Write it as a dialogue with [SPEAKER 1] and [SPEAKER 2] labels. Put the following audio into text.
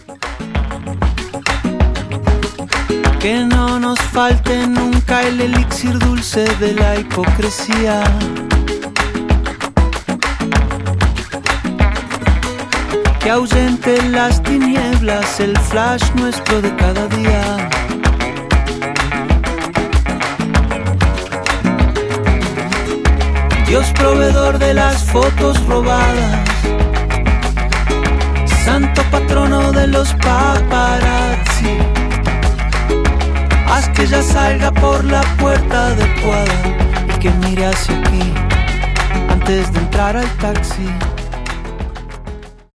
[SPEAKER 1] Que no nos falte nunca el elixir dulce de la hipocresía. Que ahuyente las tinieblas el flash nuestro de cada día. Dios proveedor de las fotos robadas, santo patrono de los paparazzi, haz que ella salga por la puerta adecuada y que mire hacia aquí antes de entrar al taxi.